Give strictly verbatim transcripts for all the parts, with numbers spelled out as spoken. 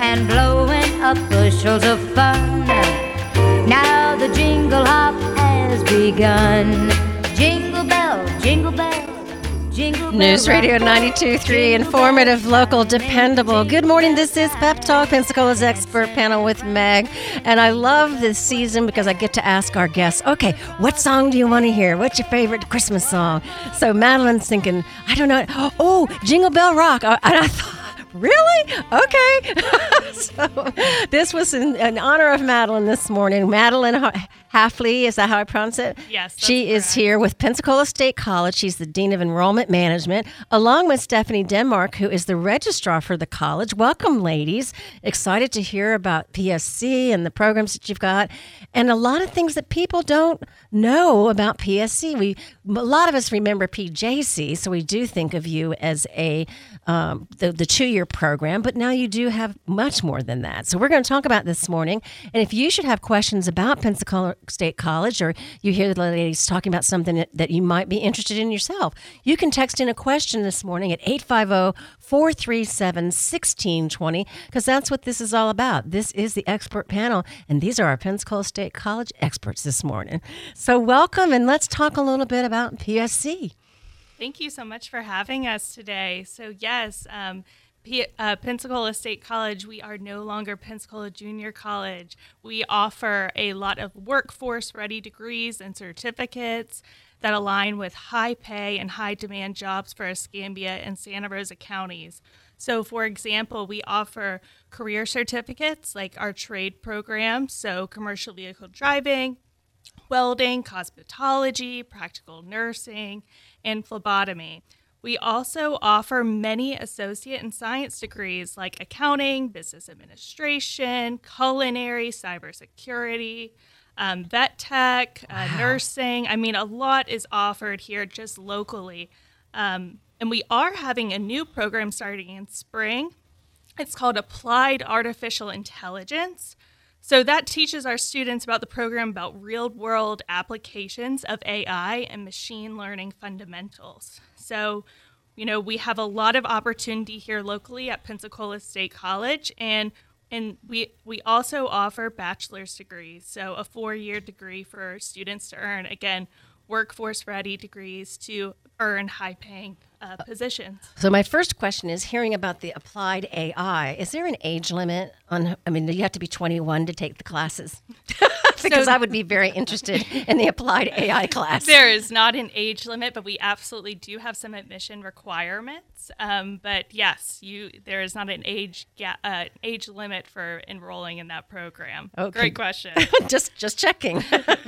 and blowing up bushels of fun. Now the jingle hop has begun. Jingle bell, jingle bell, jingle bell. News Radio ninety-two point three, informative, local, dependable. Good morning, this is Pep Talk, Pensacola's expert panel with Meg. And I love this season because I get to ask our guests, okay, what song do you want to hear? What's your favorite Christmas song? So Madeline's thinking, I don't know, oh, Jingle Bell Rock. And I thought, really? Okay. So this was in, in honor of Madeline this morning. Madeline Hafley, is that how I pronounce it? Yes. She correct. is here with Pensacola State College. She's the Dean of Enrollment Management, along with Stephanie Denmark, who is the registrar for the college. Welcome, ladies. Excited to hear about P S C and the programs that you've got, and a lot of things that people don't know about P S C. We a lot of us remember P J C, so we do think of you as a um, the, the two-year program, but now you do have much more than that. So we're going to talk about this morning, and if you should have questions about Pensacola State College, or you hear the ladies talking about something that, that you might be interested in yourself, you can text in a question this morning at eight five zero, four three seven, one six two zero, because that's what this is all about. This is the expert panel, and these are our Pensacola State College experts this morning. So welcome, and let's talk a little bit about P S C. Thank you so much for having us today. So yes, um, P- uh, Pensacola State College, we are no longer Pensacola Junior College. We offer a lot of workforce-ready degrees and certificates that align with high pay and high demand jobs for Escambia and Santa Rosa counties. So for example, we offer career certificates like our trade program, so commercial vehicle driving, welding, cosmetology, practical nursing, and phlebotomy. We also offer many associate and science degrees like accounting, business administration, culinary, cybersecurity, um, vet tech, uh, Wow. nursing. I mean, a lot is offered here just locally. Um, and we are having a new program starting in spring. It's called Applied Artificial Intelligence. So that teaches our students about the program about real-world applications of A I and machine learning fundamentals. So, you know, we have a lot of opportunity here locally at Pensacola State College, and and we we also offer bachelor's degrees, so a four-year degree for students to earn, again, workforce-ready degrees to earn high-paying uh, positions. So my first question is, hearing about the applied A I, is there an age limit on, I mean, do you have to be twenty-one to take the classes? Because So- I would be very interested in the applied A I class. There is not an age limit, but we absolutely do have some admission requirements. Um, but yes, you there is not an age ga- uh, age limit for enrolling in that program. Okay. Great question. just just checking.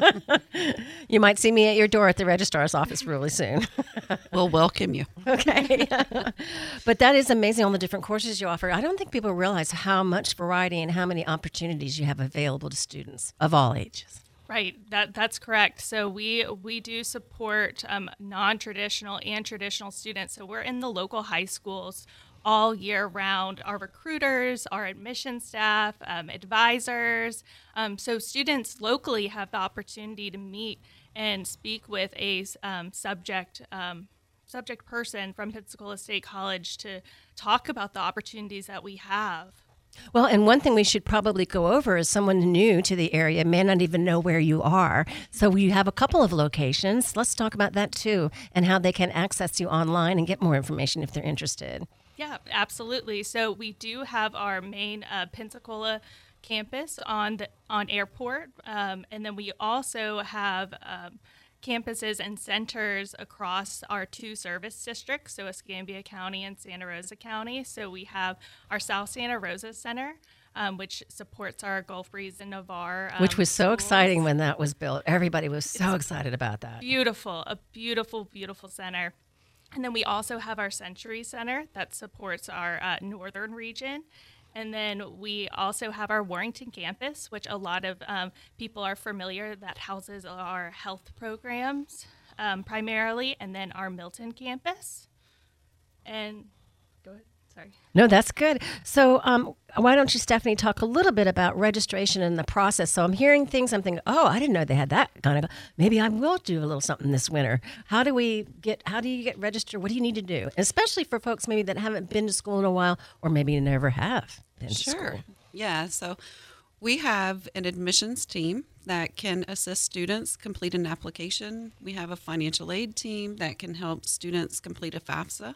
You might see me at your door at the registrar's office really soon. We'll welcome you. Okay. But that is amazing, all the different courses you offer. I don't think people realize how much variety and how many opportunities you have available to students of all ages. Right, that that's correct. So we we do support um, non-traditional and traditional students. So we're in the local high schools all year round. Our recruiters, our admission staff, um, advisors. Um, so students locally have the opportunity to meet and speak with a um, subject um, subject person from Pensacola State College to talk about the opportunities that we have. Well, and one thing we should probably go over is someone new to the area may not even know where you are. So you have a couple of locations. Let's talk about that too, and how they can access you online and get more information if they're interested. Yeah, absolutely. So we do have our main uh, Pensacola campus on the on Airport, um, and then we also have um, campuses and centers across our two service districts, so Escambia County and Santa Rosa County. So we have our South Santa Rosa Center, um, which supports our Gulf Breeze and Navarre um, Which was so schools. exciting when that was built. Everybody was so It's excited about that. Beautiful, a beautiful, beautiful center. And then we also have our Century Center that supports our uh, northern region. And then we also have our Warrington campus, which a lot of um, people are familiar, that houses our health programs um, primarily, and then our Milton campus. And go ahead, sorry. No, that's good. So um, why don't you, Stephanie, talk a little bit about registration and the process? So I'm hearing things, I'm thinking, oh, I didn't know they had that kind of, maybe I will do a little something this winter. How do we get, how do you get registered? What do you need to do? Especially for folks maybe that haven't been to school in a while or maybe never have. into Sure. school? Yeah. So we have an admissions team that can assist students complete an application. We have a financial aid team that can help students complete a FAFSA.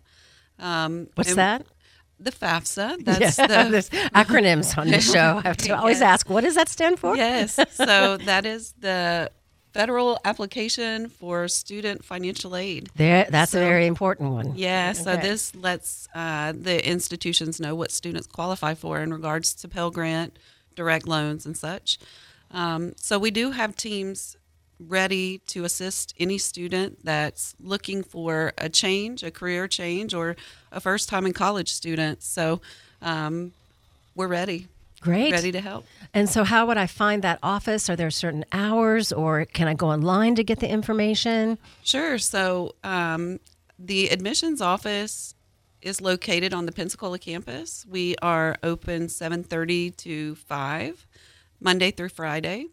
Um, What's and that? The FAFSA. That's yeah, the there's acronyms on the show. I have to always Yes. ask, what does that stand for? Yes. So that is the federal application for student financial aid. There, that's So- a very important one. Yeah, so Okay. this lets uh, the institutions know what students qualify for in regards to Pell Grant, direct loans, and such. Um, so we do have teams ready to assist any student that's looking for a change, a career change, or a first time in college student. So um, we're ready, Great. ready to help. And so, how would I find that office? Are there certain hours, or can I go online to get the information? Sure. So um, the admissions office is located on the Pensacola campus. We are open seven thirty to five, Monday through Friday.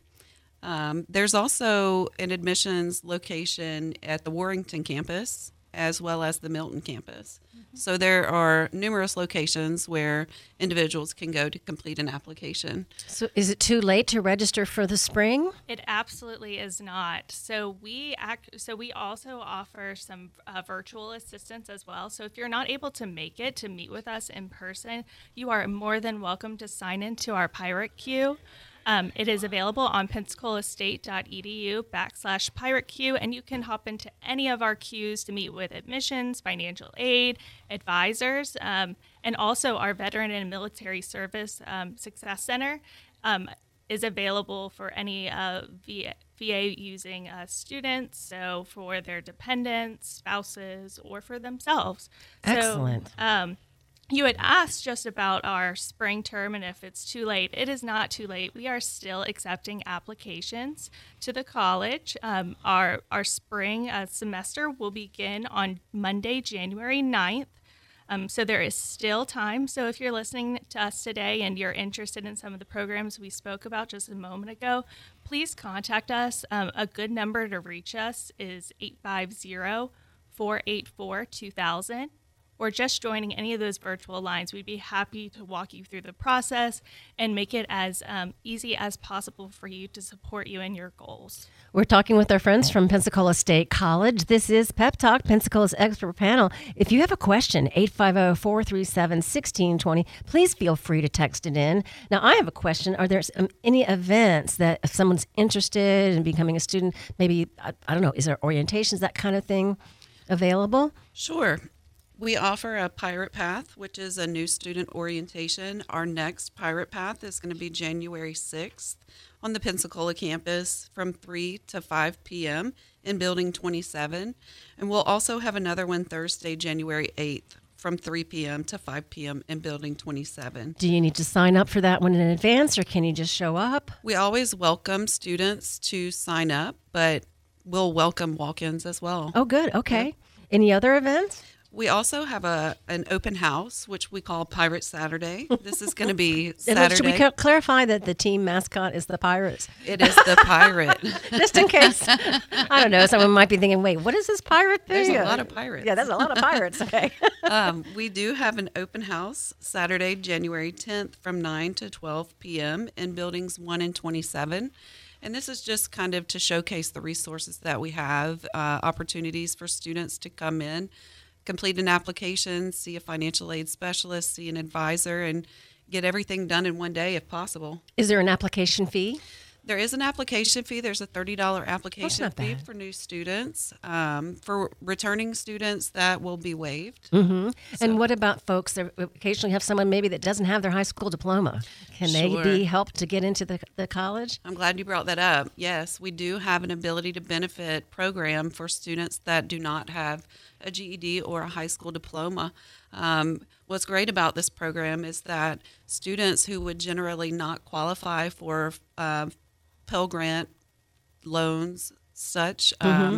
Um, there's also an admissions location at the Warrington campus as well as the Milton campus. So there are numerous locations where individuals can go to complete an application. So, is it too late to register for the spring? It absolutely is not. So we act. So we also offer some uh, virtual assistance as well. So if you're not able to make it to meet with us in person, you are more than welcome to sign into our Pirate Queue. Um, it is available on pensacolaState.edu backslash Pirate Queue, and you can hop into any of our queues to meet with admissions, financial aid, advisors, um, and also our Veteran and Military Service um, Success Center um, is available for any uh, V A, V A using uh, students, so for their dependents, spouses, or for themselves. Excellent. So, um, you had asked just about our spring term and if it's too late. It is not too late. We are still accepting applications to the college. Um, our our spring uh, semester will begin on Monday, January ninth. Um, so there is still time. So if you're listening to us today and you're interested in some of the programs we spoke about just a moment ago, please contact us. Um, a good number to reach us is eight five zero, four eight four, two thousand. Or just joining any of those virtual lines. We'd be happy to walk you through the process and make it as um, easy as possible for you to support you in your goals. We're talking with our friends from Pensacola State College. This is Pep Talk, Pensacola's expert panel. If you have a question, eight five zero, four three seven, one six two zero, please feel free to text it in. Now, I have a question. Are there um, any events that if someone's interested in becoming a student, maybe, I, I don't know, is there orientations, that kind of thing available? Sure. We offer a Pirate Path, which is a new student orientation. Our next Pirate Path is going to be January sixth on the Pensacola campus from three to five p.m. in Building twenty-seven. And we'll also have another one Thursday, January eighth from three p.m. to five p.m. in Building twenty-seven. Do you need to sign up for that one in advance, or can you just show up? We always welcome students to sign up, but we'll welcome walk-ins as well. Oh, good. Okay. Any other events? We also have a an open house, which we call Pirate Saturday. This is going to be And Saturday. should we ca- clarify that the team mascot is the Pirates? It is the pirate. Just in case. I don't know. Someone might be thinking, wait, what is this pirate thing? There's a lot of pirates. Yeah, there's a lot of pirates. Okay. um, we do have an open house Saturday, January tenth from nine to twelve p.m. in buildings one and twenty-seven. And this is just kind of to showcase the resources that we have, uh, opportunities for students to come in, complete an application, see a financial aid specialist, see an advisor, and get everything done in one day if possible. Is there an application fee? There is an application fee. There's a thirty dollars application not fee bad. for new students. Um, for returning students, that will be waived. Mm-hmm. So- And what about folks that occasionally have someone maybe that doesn't have their high school diploma? Can they Sure. be helped to get into the, the college? I'm glad you brought that up. Yes, we do have an ability to benefit program for students that do not have a G E D or a high school diploma. Um, what's great about this program is that students who would generally not qualify for uh, Pell Grant loans, such, um,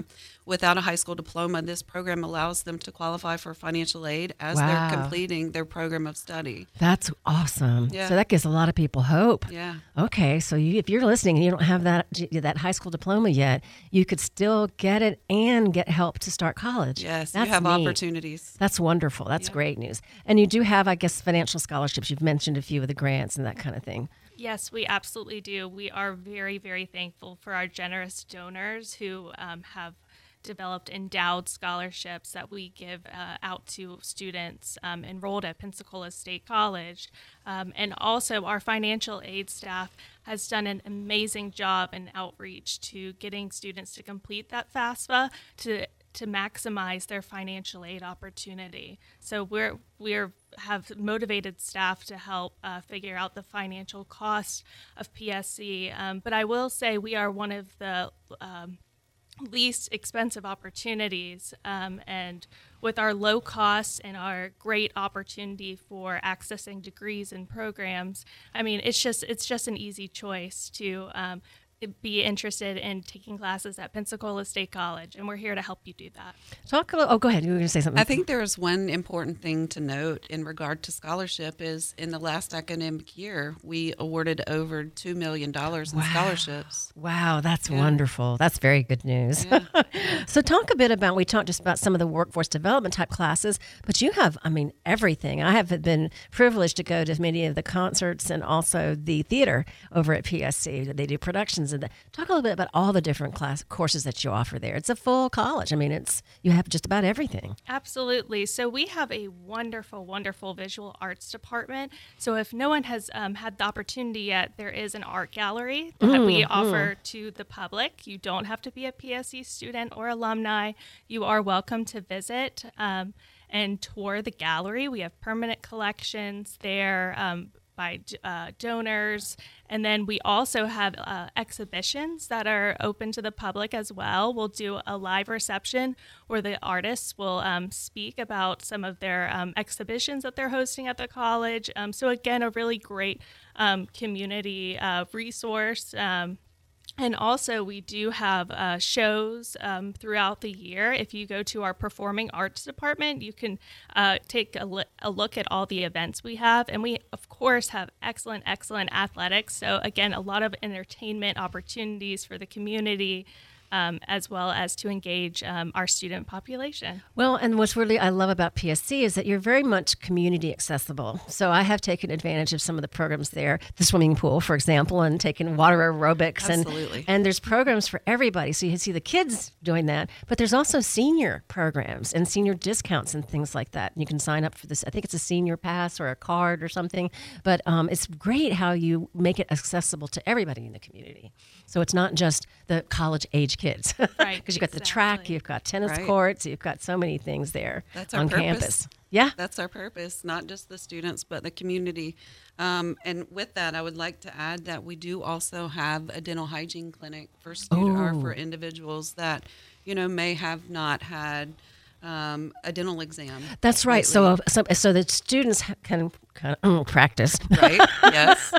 without a high school diploma, this program allows them to qualify for financial aid as Wow. they're completing their program of study. That's awesome. Yeah. So that gives a lot of people hope. Yeah. Okay, so you, if you're listening and you don't have that that high school diploma yet, you could still get it and get help to start college. Yes, That's you have neat. opportunities. That's wonderful. That's Yeah. great news. And you do have, I guess, financial scholarships. You've mentioned a few of the grants and that kind of thing. Yes, we absolutely do. We are very, very thankful for our generous donors who um, have developed endowed scholarships that we give uh, out to students um, enrolled at Pensacola State College. Um, and also our financial aid staff has done an amazing job in outreach to getting students to complete that FAFSA to to maximize their financial aid opportunity. So we're we're have motivated staff to help uh, figure out the financial cost of P S C. Um, but I will say we are one of the um, least expensive opportunities, um, and with our low costs and our great opportunity for accessing degrees and programs, I mean, it's just it's just an easy choice to um, be interested in taking classes at Pensacola State College, and we're here to help you do that. Talk a little. Oh, go ahead. You were going to say something. I think there is one important thing to note in regard to scholarship is in the last academic year, we awarded over two million dollars in Wow. scholarships. Wow, that's Yeah. wonderful. That's very good news. Yeah. So talk a bit about, we talked just about some of the workforce development type classes, but you have, I mean, everything. I have been privileged to go to many of the concerts and also the theater over at P S C. They do productions. And the, talk a little bit about all the different class courses that you offer there. It's a full college. I mean, it's you have just about everything. Absolutely. So we have a wonderful, wonderful visual arts department. So if no one has um, had the opportunity yet, there is an art gallery that we offer to the public. You don't have to be a P S C student or alumni. You are welcome to visit um, and tour the gallery. We have permanent collections there um, by uh, donors. And then we also have uh, exhibitions that are open to the public as well. We'll do a live reception where the artists will um, speak about some of their um, exhibitions that they're hosting at the college. Um, so again, a really great um, community uh, resource. Um, And also, we do have uh, shows um, throughout the year. If you go to our performing arts department, you can uh, take a, li- a look at all the events we have. And we, of course, have excellent, excellent athletics. So, again, a lot of entertainment opportunities for the community, um, as well as to engage um, our student population. Well, and what's really I love about P S C is that you're very much community accessible. So I have taken advantage of some of the programs there, the swimming pool, for example, and taken water aerobics. Absolutely. And, and there's programs for everybody. So you see the kids doing that, but there's also senior programs and senior discounts and things like that. You can sign up for this. I think it's a senior pass or a card or something. But um, it's great how you make it accessible to everybody in the community. So it's not just the college age kids. Right, Because you've got the track, exactly. you've got tennis Right. courts, you've got so many things there That's our on purpose. campus. Yeah. That's our purpose, not just the students, but the community. Um, and with that, I would like to add that we do also have a dental hygiene clinic for student or for Oh. individuals that, you know, may have not had um, a dental exam. That's right. So, so, so the students ha- can kind of practice, Right? Yes.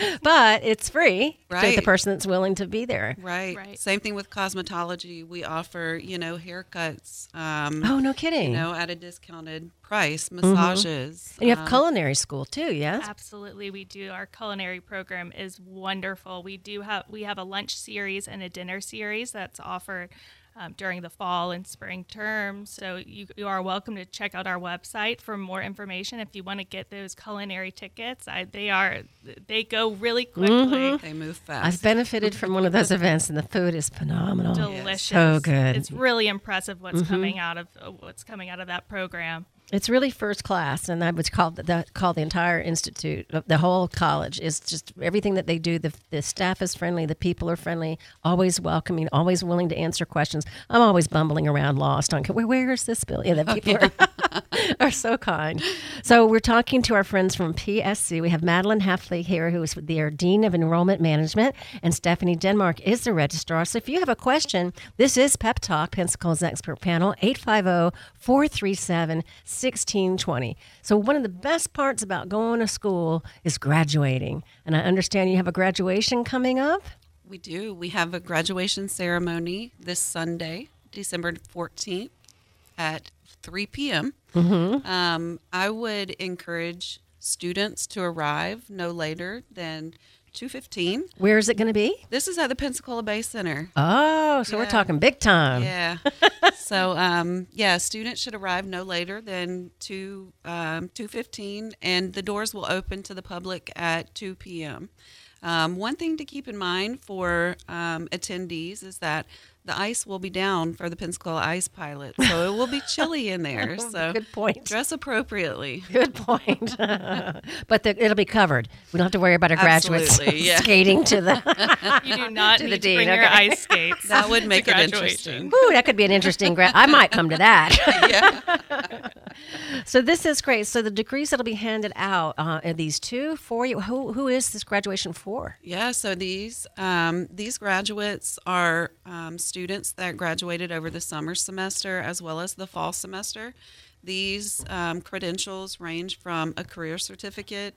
but it's free to the Right. person that's willing to be there. Right. Right. Same thing with cosmetology. We offer, you know, haircuts. Um, Oh, no kidding. You know, at a discounted price, massages. And you have um, culinary school too, yes? Absolutely, we do. Our culinary program is wonderful. We do have we have a lunch series and a dinner series that's offered um, during the fall and spring terms. So you, you are welcome to check out our website for more information if you want to get those culinary tickets. I, they are they go really quickly. They move fast. I've benefited from one of those events, and the food is phenomenal. Delicious. So good. It's really impressive what's coming out of uh, what's coming out of that program. It's really first class, and I would call the, the call the entire institute, the whole college is just everything that they do. The, the staff is friendly, the people are friendly, always welcoming, always willing to answer questions. I'm always bumbling around, lost on where, where is this building? Yeah, the people are, are so kind. So we're talking to our friends from P S C. We have Madeline Heffley here, who is their Dean of Enrollment Management, and Stephanie Denmark is the registrar. So if you have a question, this is Pep Talk, Pensacola's expert panel, eight five zero, four three seven, sixteen twenty. So one of the best parts about going to school is graduating. And I understand you have a graduation coming up. We do. We have a graduation ceremony this Sunday, December fourteenth at three p.m. Mm-hmm. Um, I would encourage students to arrive no later than two fifteen. Where is it going to be? This is at the Pensacola Bay Center. Oh, so we're Yeah. talking big time. Yeah. so, um, yeah, students should arrive no later than two um, two fifteen, and the doors will open to the public at two p.m. Um, one thing to keep in mind for um, attendees is that the ice will be down for the Pensacola Ice Pilot, so it will be chilly in there. So Good point. dress appropriately. Good point. But the, it'll be covered. We don't have to worry about our graduates Absolutely, yeah. skating to the. You do not To the need to dean, bring your okay. ice skates. That would to make it graduation. interesting. Ooh, that could be an interesting grad. I might come to that. Yeah. So this is great. So the degrees that'll be handed out uh, are these two for you. Who who is this graduation for? Yeah, so these um, these graduates are um, students that graduated over the summer semester as well as the fall semester. These um, credentials range from a career certificate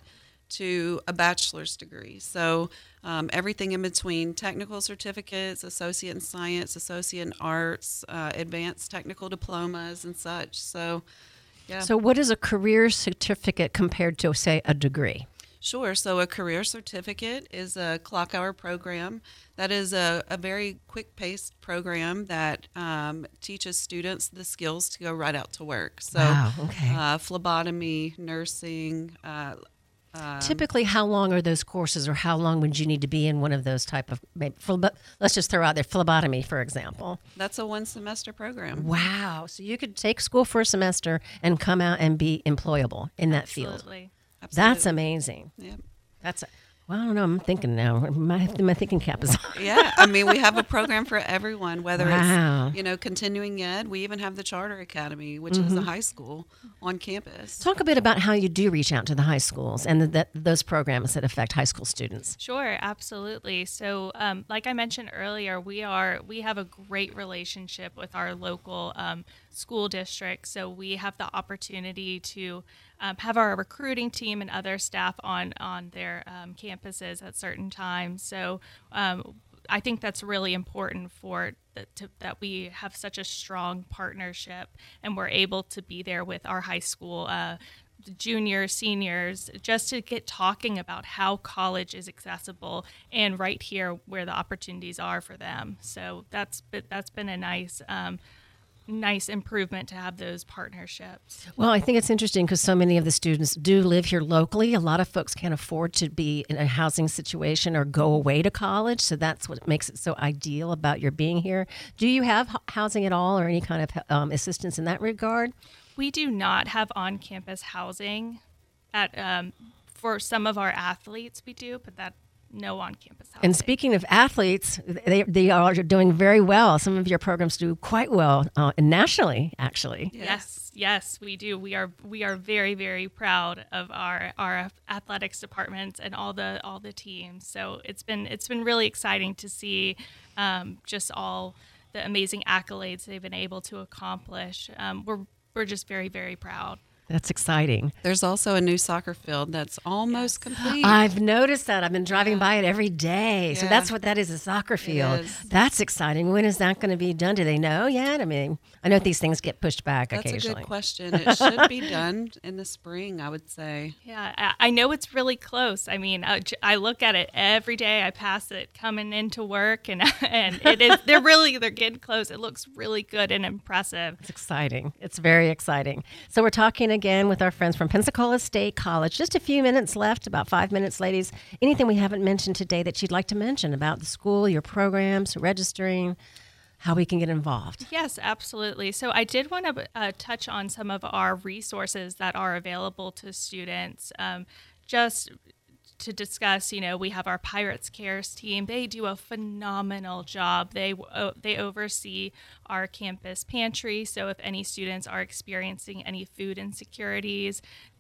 to a bachelor's degree. So um, everything in between: technical certificates, associate in science, associate in arts, uh, advanced technical diplomas, and such. So, yeah. So what is a career certificate compared to, say, a degree? Sure. So a career certificate is a clock hour program that is a, a very quick paced program that um, teaches students the skills to go right out to work. So Wow, okay. uh, phlebotomy, nursing. Uh, um, Typically, how long are those courses, or how long would you need to be in one of those type of? Maybe, phlebo- let's just throw out there phlebotomy, for example. that's a one semester program. Wow! So you could take school for a semester and come out and be employable in that field. Absolutely. That's Absolutely. amazing. Yeah. That's. Well, I don't know. I'm thinking now. My my thinking cap is on. Yeah, I mean, we have a program for everyone, whether Wow. it's, you know, continuing ed. We even have the Charter Academy, which is a high school on campus. Talk a bit about how you do reach out to the high schools and the, the, those programs that affect high school students. Sure, absolutely. So, um, like I mentioned earlier, we are we have a great relationship with our local um, school district. So we have the opportunity to um, have our recruiting team and other staff on on their um, campuses at certain times. So um, I think that's really important for the, to, that we have such a strong partnership and we're able to be there with our high school uh, juniors, seniors, just to get talking about how college is accessible and right here where the opportunities are for them. So that's been, that's been a nice um, nice improvement to have those partnerships. Well, I think it's interesting because so many of the students do live here locally. A lot of folks can't afford to be in a housing situation or go away to college. So that's what makes it so ideal about your being here. Do you have h- housing at all or any kind of um, assistance in that regard? We do not have on-campus housing. At um, for some of our athletes, we do, but that no on-campus housing. And speaking of athletes, they, they are doing very well. Some of your programs do quite well uh, nationally, actually. Yes, yes, we do. We are we are very very proud of our our athletics departments and all the all the teams. So it's been it's been really exciting to see um, just all the amazing accolades they've been able to accomplish. Um, we're we're just very very proud. That's exciting. There's also a new soccer field that's almost complete. I've noticed that. I've been driving by it every day. So Yeah. that's what that is, a soccer field. is. That's exciting. When is that going to be done? Do they know yet? I mean, I know these things get pushed back That's occasionally. a good question. It should be done in the spring, I would say. Yeah, I, I know it's really close. I mean, I, j- I look at it every day. I pass it coming into work, and and it is. They're really they're getting close. It looks really good and impressive. It's exciting. It's very exciting. So we're talking again with our friends from Pensacola State College. Just a few minutes left, about five minutes, ladies. Anything we haven't mentioned today that you'd like to mention about the school, your programs, registering, how we can get involved? Yes, absolutely. So I did want to uh, touch on some of our resources that are available to students. Um, just to discuss, you know, we have our Pirates Cares team. They do a phenomenal job. They uh, they oversee our campus pantry. So if any students are experiencing any food insecurities,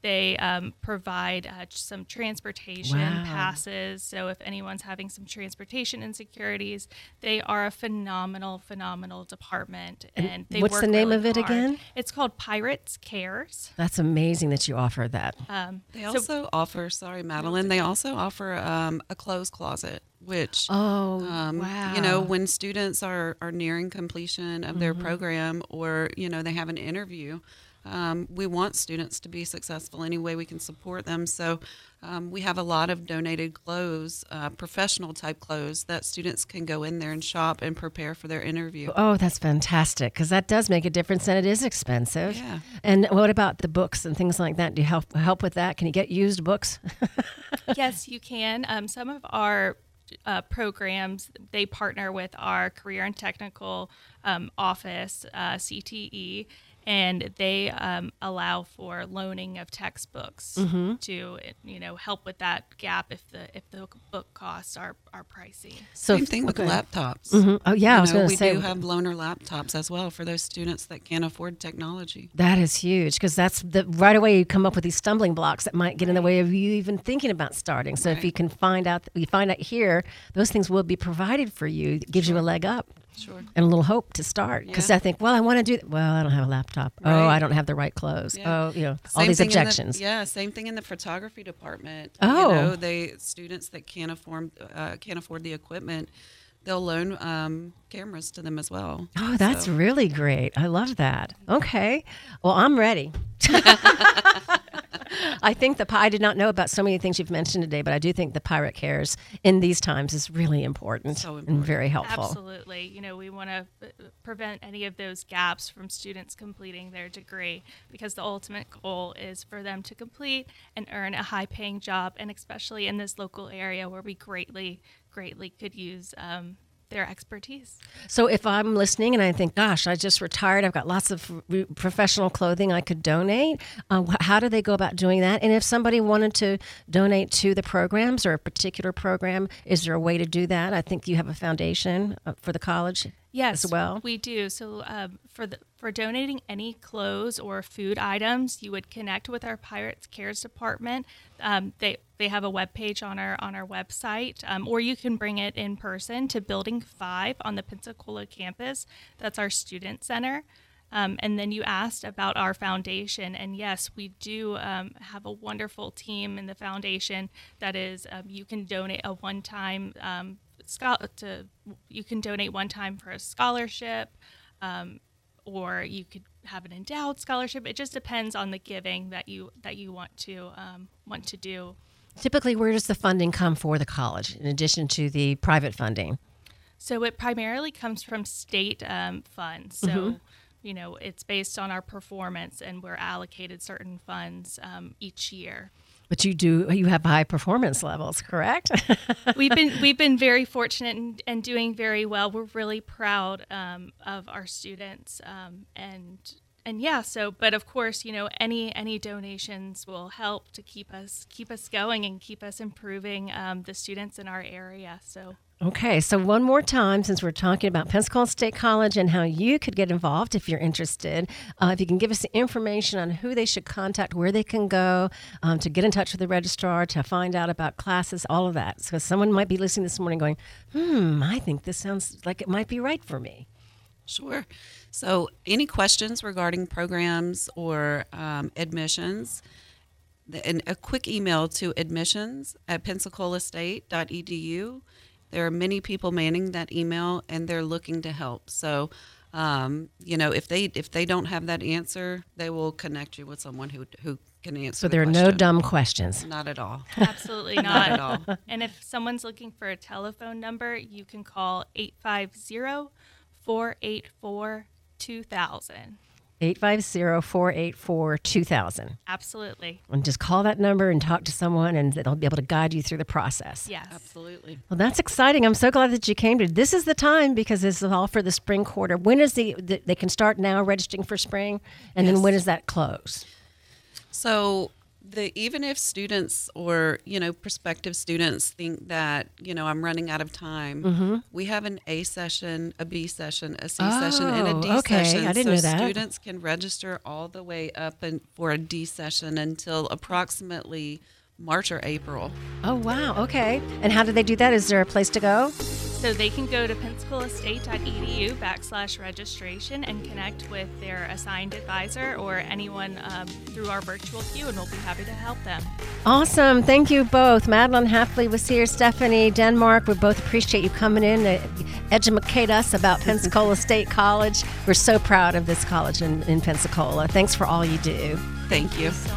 They um, provide uh, some transportation Wow. passes. So if anyone's having some transportation insecurities, they are a phenomenal, phenomenal department. And, And they what's work the name really of it hard. again? It's called Pirates Cares. That's amazing that you offer that. Um, They so- also offer, sorry, Madeline, they also offer um, a clothes closet, which, Oh, um, wow. you know, when students are, are nearing completion of their Mm-hmm. program, or, you know, they have an interview, um, we want students to be successful any way we can support them. So um, we have a lot of donated clothes, uh, professional type clothes that students can go in there and shop and prepare for their interview. Oh, that's fantastic, because that does make a difference, and it is expensive. Yeah. And what about the books and things like that? Do you help help with that? Can you get used books? Yes, you can. Um, some of our uh, programs, they partner with our Career and Technical um, Office, uh, C T E, and they um, allow for loaning of textbooks to, you know, help with that gap if the if the book costs are, are pricey. So Same thing with okay. laptops. Mhm. Oh, yeah, I You was know, going to we say do have loaner laptops as well for those students that can't afford technology. that is huge, because that's the right away you come up with these stumbling blocks that might get in the way of you even thinking about starting. So if Right. you can find out, you find out here, those things will be provided for you. It gives you a leg up. Sure. And a little hope to start, because Yeah. I think, well, I want to do. Well, I don't have a laptop. Oh, Right. I don't have the right clothes. Yeah. Oh, you know, all Same these thing in the- objections. yeah, same thing in the photography department. Oh. you know, they students that can't afford uh, can't afford the equipment, they'll loan um, cameras to them as well. Oh, that's So- really great. I love that. Okay. Well, I'm ready. I think the pi- I did not know about so many things you've mentioned today, but I do think the Pirate Cares in these times is really important, So and important. very helpful. Absolutely. You know, we want to prevent any of those gaps from students completing their degree, because the ultimate goal is for them to complete and earn a high paying job, and especially in this local area where we greatly, greatly could use um, their expertise. So if I'm listening and I think, gosh, I just retired, I've got lots of re- professional clothing I could donate, uh, wh- how do they go about doing that? And if somebody wanted to donate to the programs or a particular program, is there a way to do that? I think you have a foundation uh, for the college. Yes, as well? we do. So um, for the for donating any clothes or food items, you would connect with our Pirates Cares department. Um, they they have a webpage on our on our website, um, or you can bring it in person to Building Five on the Pensacola campus. That's our student center. Um, and then you asked about our foundation, and yes, we do um, have a wonderful team in the foundation. That is, um, you can donate a one-time um, schol- to you can donate one time for a scholarship, um, or you could have an endowed scholarship. It just depends on the giving that you that you want to um, want to do. Typically, where does the funding come for the college in addition to the private funding? So it primarily comes from state um, funds. So, you know, it's based on our performance, and we're allocated certain funds um, each year. But you do you have high performance levels, correct? We've been we've been very fortunate and, and doing very well. We're really proud um, of our students, um, and and yeah. So, but of course, you know, any any donations will help to keep us keep us going and keep us improving um, the students in our area. So. Okay, so one more time, since we're talking about Pensacola State College and how you could get involved if you're interested, uh, if you can give us the information on who they should contact, where they can go um, to get in touch with the registrar, to find out about classes, all of that. So someone might be listening this morning going, hmm, I think this sounds like it might be right for me. Sure. So, any questions regarding programs or um, admissions? The, and a quick email to admissions at pensacola state dot e d u. There are many people manning that email, and they're looking to help. So, um, you know, if they if they don't have that answer, they will connect you with someone who who can answer. So the there are no question. dumb questions. Not at all. Absolutely Not not. at all. And if someone's looking for a telephone number, you can call eight five zero, four eight four, two thousand. eight five zero, four eight four, two thousand. Absolutely. And just call that number and talk to someone, and they'll be able to guide you through the process. Yes. Absolutely. Well, that's exciting. I'm so glad that you came to. This is the time, because this is all for the spring quarter. When is the, the they can start now registering for spring, and then Yes. when does that close? So The even if students or you know prospective students think that you know I'm running out of time, Mm-hmm. we have an A session, a B session, a C session, and a D Oh, okay. session. I didn't so know that. students can register all the way up and for a D session until approximately March or April. Oh, wow. Okay. And how do they do that? Is there a place to go? So they can go to pensacolaState.edu backslash registration and connect with their assigned advisor or anyone um, through our virtual queue, and we'll be happy to help them. Awesome. Thank you both. Madeline Hafley was here. Stephanie Denmark. We both appreciate you coming in to educate us about Pensacola State College. We're so proud of this college in, in Pensacola. Thanks for all you do. Thank you.